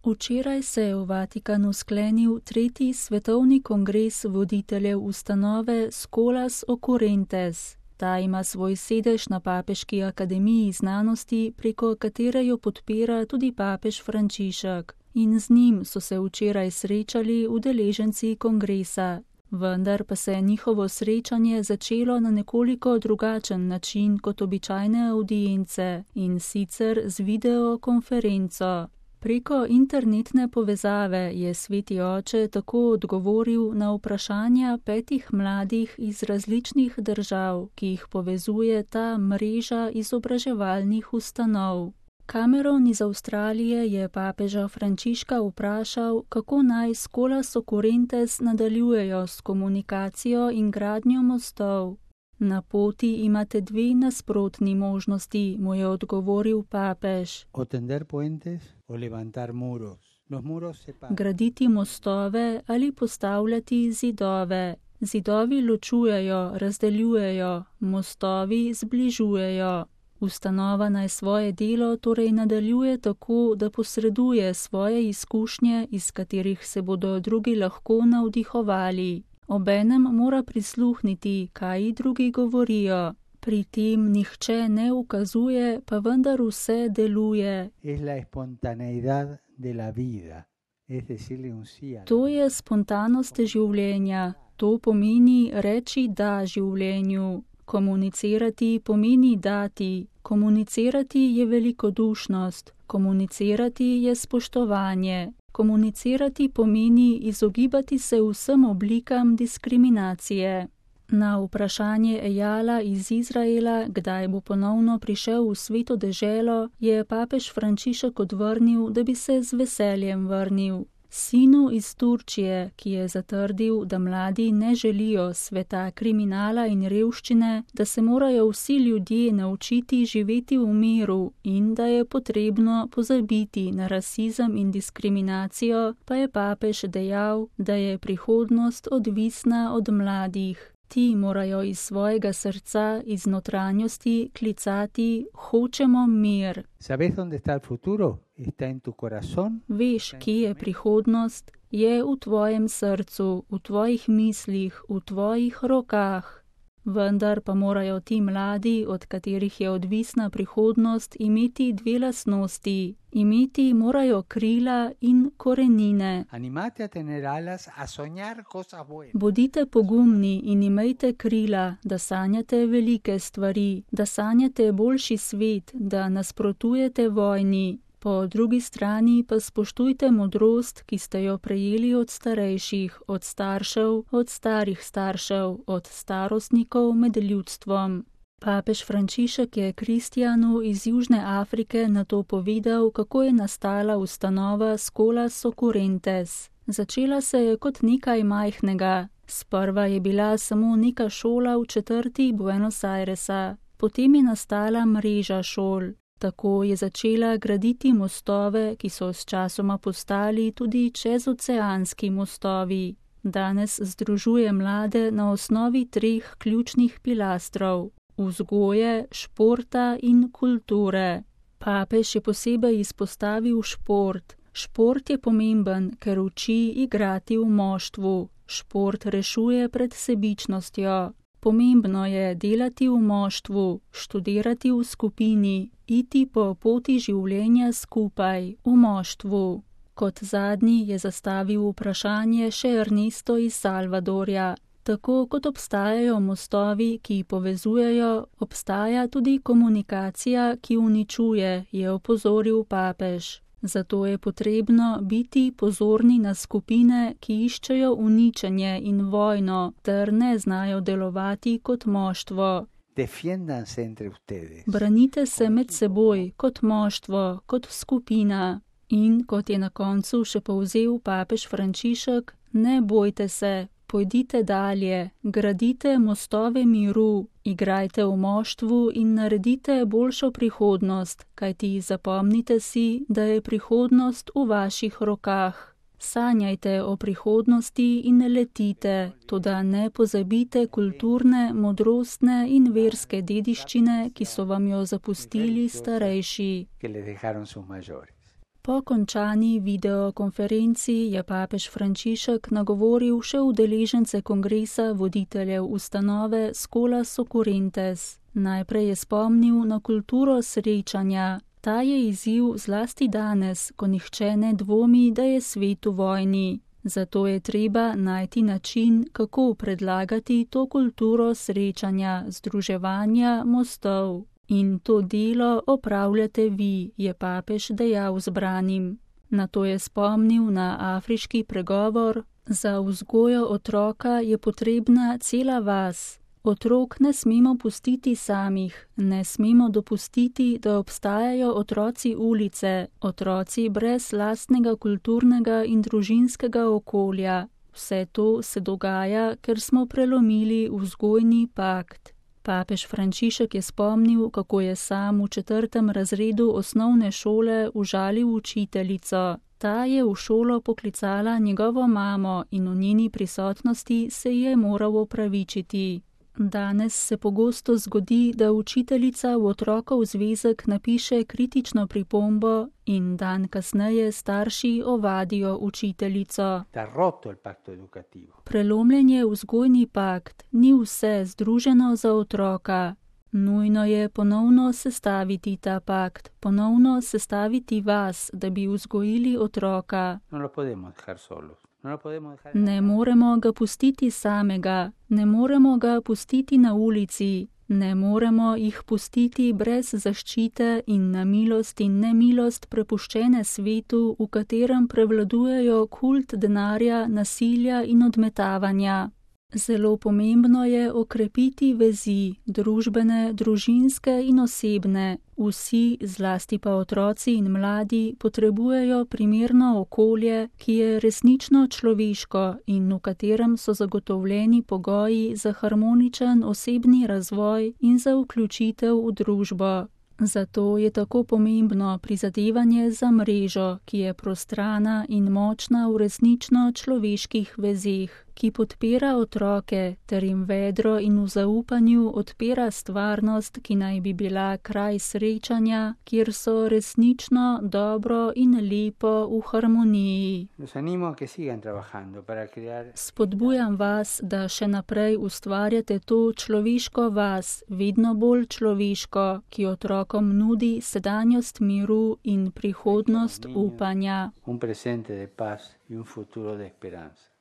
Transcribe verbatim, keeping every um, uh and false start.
Včeraj se je v Vatikanu sklenil tretji svetovni kongres voditeljev ustanove Scholas Occurrentes. Ta ima svoj sedež na Papeški akademiji znanosti, preko katere jo podpira tudi papež Frančišek. In z njim so se včeraj srečali udeleženci kongresa. Vendar pa se je njihovo srečanje začelo na nekoliko drugačen način kot običajne avdience, in sicer z videokonferenco. Preko internetne povezave je Sveti oče tako odgovoril na vprašanja petih mladih iz različnih držav, ki jih povezuje ta mreža izobraževalnih ustanov. Cameron iz Avstralije je papeža Frančiška vprašal, kako naj Scholas Occurrentes nadaljujejo s komunikacijo in gradnjo mostov. Na poti imate dve nasprotni možnosti, mu je odgovoril papež. Graditi mostove ali postavljati zidove. Zidovi ločujejo, razdeljujejo, mostovi zbližujejo. Ustanova naj svoje delo torej nadaljuje tako, da posreduje svoje izkušnje, iz katerih se bodo drugi lahko navdihovali. Obenem mora prisluhniti, kaj drugi govorijo. Pri tem nihče ne ukazuje, pa vendar vse deluje. To je spontanost življenja. To pomeni reči da življenju. Komunicirati pomeni dati. Komunicirati je velikodušnost. Komunicirati je spoštovanje. Komunicirati pomeni izogibati se vsem oblikam diskriminacije. Na vprašanje Ejala iz Izraela, kdaj bo ponovno prišel v sveto deželo, je papež Frančišek odvrnil, da bi se z veseljem vrnil. Sinu iz Turčije, ki je zatrdil, da mladi ne želijo sveta kriminala in revščine, da se morajo vsi ljudje naučiti živeti v miru in da je potrebno pozabiti na rasizem in diskriminacijo, pa je papež dejal, da je prihodnost odvisna od mladih. Ti morajo iz svojega srca, iz notranjosti klicati: hočemo mir. Veš, kje je prihodnost? Je v tvojem srcu, v tvojih mislih, v tvojih rokah. Vendar pa morajo ti mladi, od katerih je odvisna prihodnost, imeti dve lastnosti. Imeti morajo krila in korenine. Bodite pogumni in imejte krila, da sanjate velike stvari, da sanjate boljši svet, da nasprotujete vojni. Po drugi strani pa spoštujte modrost, ki ste jo prejeli od starejših, od staršev, od starih staršev, od starostnikov med ljudstvom. Papež Frančišek je kristjanu iz Južne Afrike nato povedal, kako je nastala ustanova Scholas Occurrentes. Začela se je kot nekaj majhnega. Sprva je bila samo neka šola v četrti Buenos Airesa, potem je nastala mreža šol. Tako je začela graditi mostove, ki so s časoma postali tudi čezoceanski mostovi. Danes združuje mlade na osnovi treh ključnih pilastrov: vzgoje, športa in kulture. Papež je posebej izpostavil šport. Šport je pomemben, ker uči igrati v moštvu. Šport rešuje pred sebičnostjo. Pomembno je delati v moštvu, študirati v skupini, iti po poti življenja skupaj, v moštvu. Kot zadnji je zastavil vprašanje še Ernesto iz Salvadorja. Tako kot obstajajo mostovi, ki povezujejo, obstaja tudi komunikacija, ki uničuje, je opozoril papež. Zato je potrebno biti pozorni na skupine, ki iščejo uničenje in vojno, ter ne znajo delovati kot moštvo. Branite se med seboj, kot moštvo, kot skupina. In, kot je na koncu še povzel papež Frančišek, ne bojte se, pojdite dalje, gradite mostove miru, igrajte v moštvu in naredite boljšo prihodnost, kajti zapomnite si, da je prihodnost v vaših rokah. Sanjajte o prihodnosti in letite, toda ne pozabite kulturne, modrostne in verske dediščine, ki so vam jo zapustili starejši. Po končani videokonferenci je papež Frančišek nagovoril še udeležence kongresa voditeljev ustanove Scholas Occurrentes. Najprej je spomnil na kulturo srečanja. Ta je izziv zlasti danes, ko nihče ne dvomi, da je svet v vojni. Zato je treba najti način, kako predlagati to kulturo srečanja, združevanja, mostov. In to delo opravljate vi, je papež dejal zbranim. Nato je spomnil na afriški pregovor: za vzgojo otroka je potrebna cela vas. Otrok ne smemo pustiti samih, ne smemo dopustiti, da obstajajo otroci ulice, otroci brez lastnega kulturnega in družinskega okolja. Vse to se dogaja, ker smo prelomili vzgojni pakt. Papež Frančišek je spomnil, kako je sam v četrtem razredu osnovne šole užalil učiteljico. Ta je v šolo poklicala njegovo mamo in v njeni prisotnosti se je moral opravičiti. Danes se pogosto zgodi, da učiteljica v otrokov zvezek napiše kritično pripombo in dan kasneje starši ovadijo učiteljico. Prelomljen je vzgojni pakt, ni vse združeno za otroka. Nujno je ponovno sestaviti ta pakt, ponovno sestaviti vas, da bi vzgojili otroka. Ne moremo ga pustiti samega, ne moremo ga pustiti na ulici, ne moremo jih pustiti brez zaščite in na milost in nemilost prepuščene svetu, v katerem prevladujejo kult denarja, nasilja in odmetavanja. Zelo pomembno je okrepiti vezi, družbene, družinske in osebne. Vsi, zlasti pa otroci in mladi, potrebujejo primerno okolje, ki je resnično človeško in v katerem so zagotovljeni pogoji za harmoničen osebni razvoj in za vključitev v družbo. Zato je tako pomembno prizadevanje za mrežo, ki je prostrana in močna v resnično človeških vezeh, ki podpira otroke ter jim vedro in v zaupanju odpira stvarnost, ki naj bi bila kraj srečanja, kjer so resnično dobro in lepo v harmoniji. Spodbujam vas, da še naprej ustvarjate to človeško vas, vedno bolj človeško, ki otrokom nudi sedanjost miru in prihodnost upanja. Un presente de paz y un futuro de esperanza.